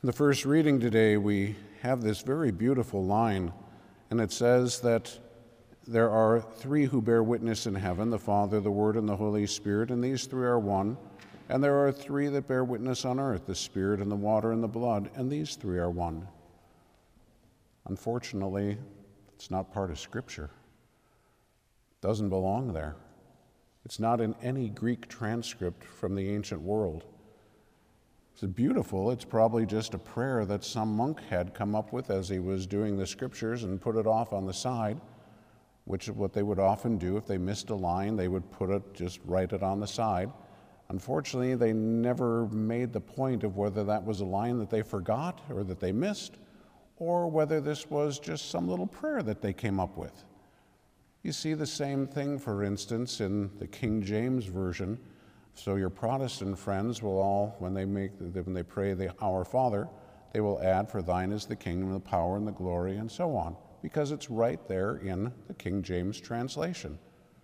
In the first reading today, we have this very beautiful line, and it says that there are three who bear witness in heaven, the Father, the Word, and the Holy Spirit, and these three are one. And there are three that bear witness on earth, the Spirit and the water and the blood, and these three are one. Unfortunately, it's not part of Scripture. It doesn't belong there. It's not in any Greek transcript from the ancient world. It's beautiful. It's probably just a prayer that some monk had come up with as he was doing the Scriptures and put it off on the side, which is what they would often do. If they missed a line, they would just write it on the side. Unfortunately, they never made the point of whether that was a line that they forgot or that they missed, or whether this was just some little prayer that they came up with. You see the same thing, for instance, in the King James Version. So your Protestant friends will all, when they pray the Our Father, they will add, "For thine is the kingdom, the power, and the glory," and so on, because it's right there in the King James translation.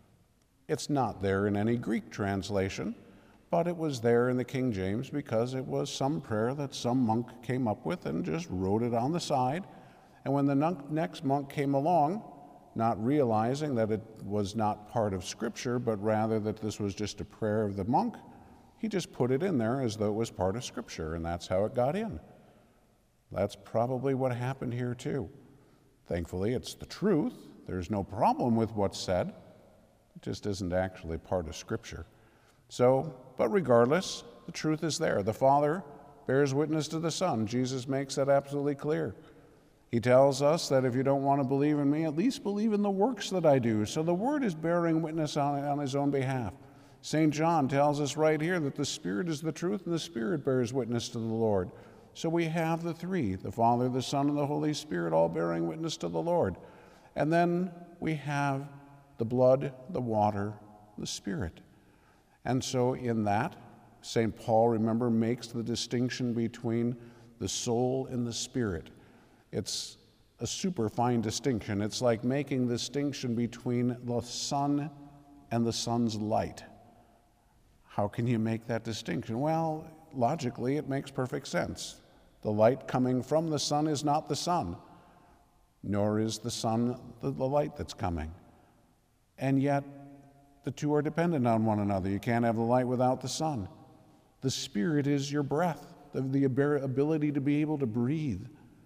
It's not there in any Greek translation, but it was there in the King James because it was some prayer that some monk came up with and just wrote it on the side. And when the next monk came along, not realizing that it was not part of Scripture, but rather that this was just a prayer of the monk, he just put it in there as though it was part of Scripture, and that's how it got in. That's probably what happened here too. Thankfully, it's the truth. There's no problem with what's said. It just isn't actually part of Scripture. But regardless, the truth is there. The Father bears witness to the Son. Jesus makes that absolutely clear. He tells us that if you don't want to believe in me, at least believe in the works that I do. So the Word is bearing witness on his own behalf. St. John tells us right here that the Spirit is the truth, and the Spirit bears witness to the Lord. So we have the three, the Father, the Son, and the Holy Spirit, all bearing witness to the Lord. And then we have the blood, the water, the Spirit. And so in that, St. Paul, remember, makes the distinction between the soul and the spirit. It's a super fine distinction. It's like making the distinction between the sun and the sun's light. How can you make that distinction? Well, logically, it makes perfect sense. The light coming from the sun is not the sun, nor is the sun the light that's coming. And yet, the two are dependent on one another. You can't have the light without the sun. The Spirit is your breath, the ability to be able to breathe.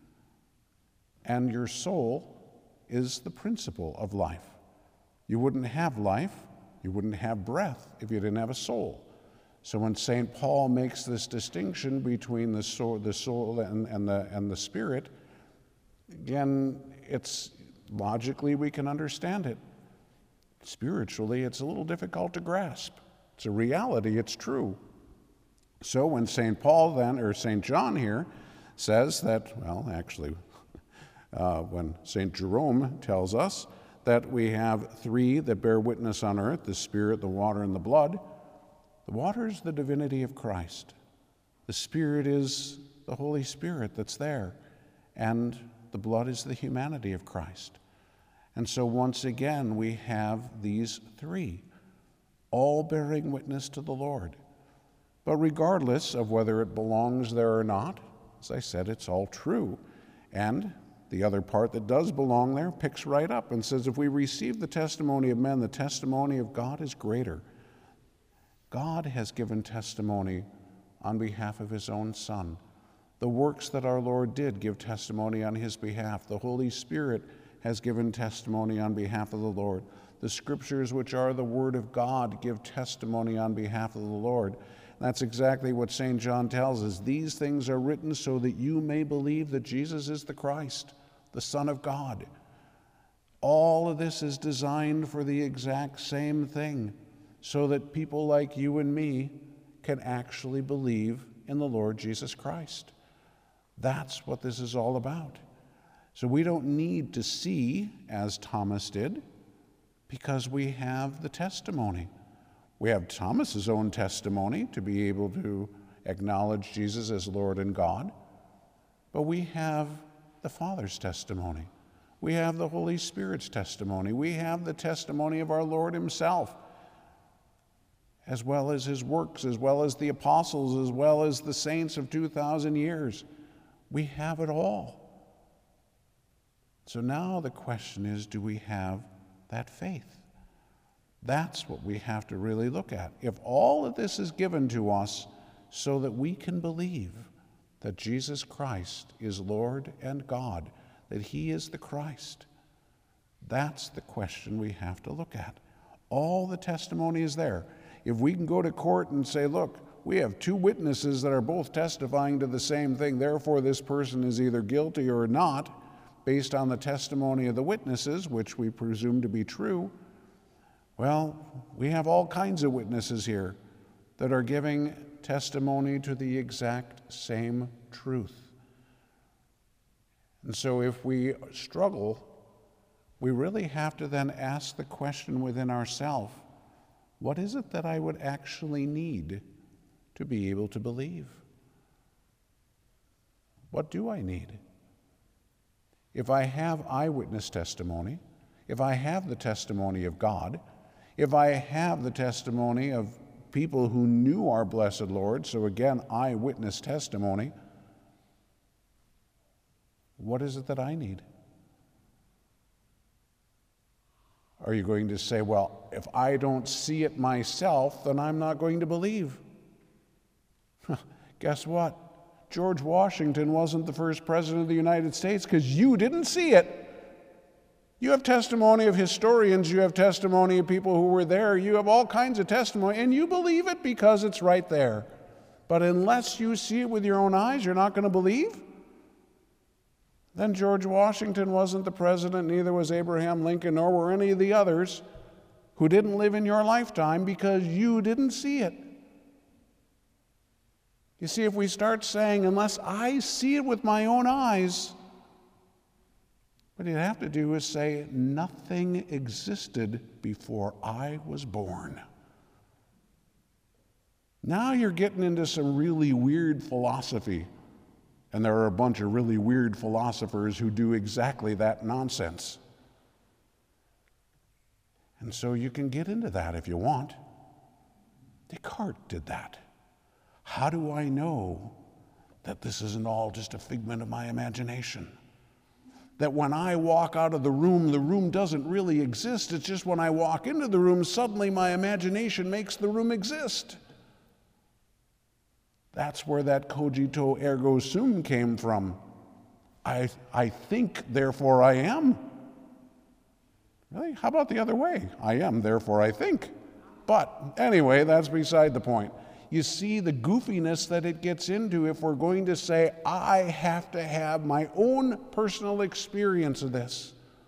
And your soul is the principle of life. You wouldn't have life, you wouldn't have breath if you didn't have a soul. So when St. Paul makes this distinction between the soul and the spirit, again, it's logically we can understand it. Spiritually, it's a little difficult to grasp. It's a reality, it's true. So when St. John here says that, well, actually, when St. Jerome tells us that we have three that bear witness on earth, the Spirit, the water, and the blood. The water is the divinity of Christ. The Spirit is the Holy Spirit that's there. And the blood is the humanity of Christ. And so once again, we have these three, all bearing witness to the Lord. But regardless of whether it belongs there or not, as I said, it's all true. And the other part that does belong there picks right up and says, if we receive the testimony of men, the testimony of God is greater. God has given testimony on behalf of his own Son. The works that our Lord did give testimony on his behalf. The Holy Spirit has given testimony on behalf of the Lord. The Scriptures, which are the Word of God, give testimony on behalf of the Lord. That's exactly what St. John tells us. These things are written so that you may believe that Jesus is the Christ, the Son of God. All of this is designed for the exact same thing, so that people like you and me can actually believe in the Lord Jesus Christ. That's what this is all about. So we don't need to see as Thomas did, because we have the testimony. We have Thomas's own testimony to be able to acknowledge Jesus as Lord and God, but we have the Father's testimony. We have the Holy Spirit's testimony. We have the testimony of our Lord himself, as well as his works, as well as the apostles, as well as the saints of 2,000 years. We have it all. So now the question is, do we have that faith? That's what we have to really look at. If all of this is given to us so that we can believe that Jesus Christ is Lord and God, that he is the Christ, that's the question we have to look at. All the testimony is there. If we can go to court and say, look, we have two witnesses that are both testifying to the same thing, therefore this person is either guilty or not, based on the testimony of the witnesses, which we presume to be true, well, we have all kinds of witnesses here that are giving testimony to the exact same truth. And so if we struggle, we really have to then ask the question within ourselves, what is it that I would actually need to be able to believe? What do I need? If I have eyewitness testimony, if I have the testimony of God, if I have the testimony of people who knew our blessed Lord, so again, eyewitness testimony, what is it that I need? Are you going to say, well, if I don't see it myself, then I'm not going to believe? Guess what? George Washington wasn't the first president of the United States because you didn't see it. You have testimony of historians, you have testimony of people who were there, you have all kinds of testimony, and you believe it because it's right there. But unless you see it with your own eyes, you're not going to believe? Then George Washington wasn't the president, neither was Abraham Lincoln, nor were any of the others who didn't live in your lifetime because you didn't see it. You see, if we start saying, unless I see it with my own eyes, what you'd have to do is say, nothing existed before I was born. Now you're getting into some really weird philosophy. And there are a bunch of really weird philosophers who do exactly that nonsense. And so you can get into that if you want. Descartes did that. How do I know that this isn't all just a figment of my imagination? That when I walk out of the room doesn't really exist. It's just when I walk into the room, suddenly my imagination makes the room exist. That's where that cogito ergo sum came from. I think, therefore I am. Really? How about the other way? I am, therefore I think. But anyway, that's beside the point. You see the goofiness that it gets into if we're going to say, I have to have my own personal experience of this.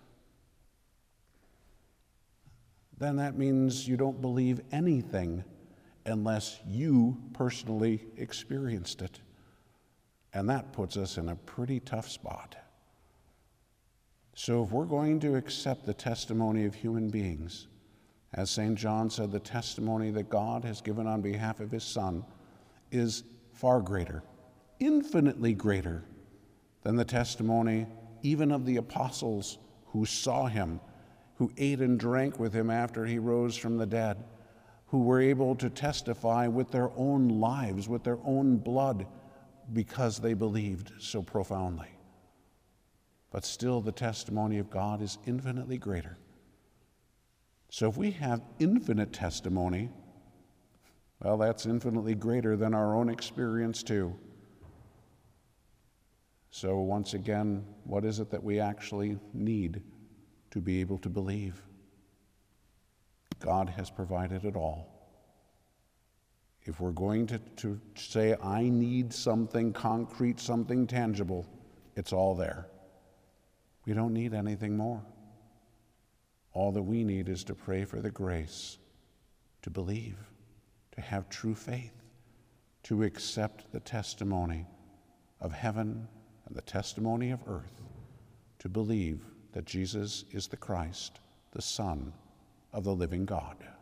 Then that means you don't believe anything unless you personally experienced it. And that puts us in a pretty tough spot. So if we're going to accept the testimony of human beings, as St. John said, the testimony that God has given on behalf of his Son is far greater, infinitely greater than the testimony even of the apostles who saw him, who ate and drank with him after he rose from the dead, who were able to testify with their own lives, with their own blood, because they believed so profoundly. But still, the testimony of God is infinitely greater. So if we have infinite testimony, well, that's infinitely greater than our own experience too. So once again, what is it that we actually need to be able to believe? God has provided it all. If we're going to say, I need something concrete, something tangible, it's all there. We don't need anything more. All that we need is to pray for the grace to believe, to have true faith, to accept the testimony of heaven and the testimony of earth, to believe that Jesus is the Christ, the Son of the living God.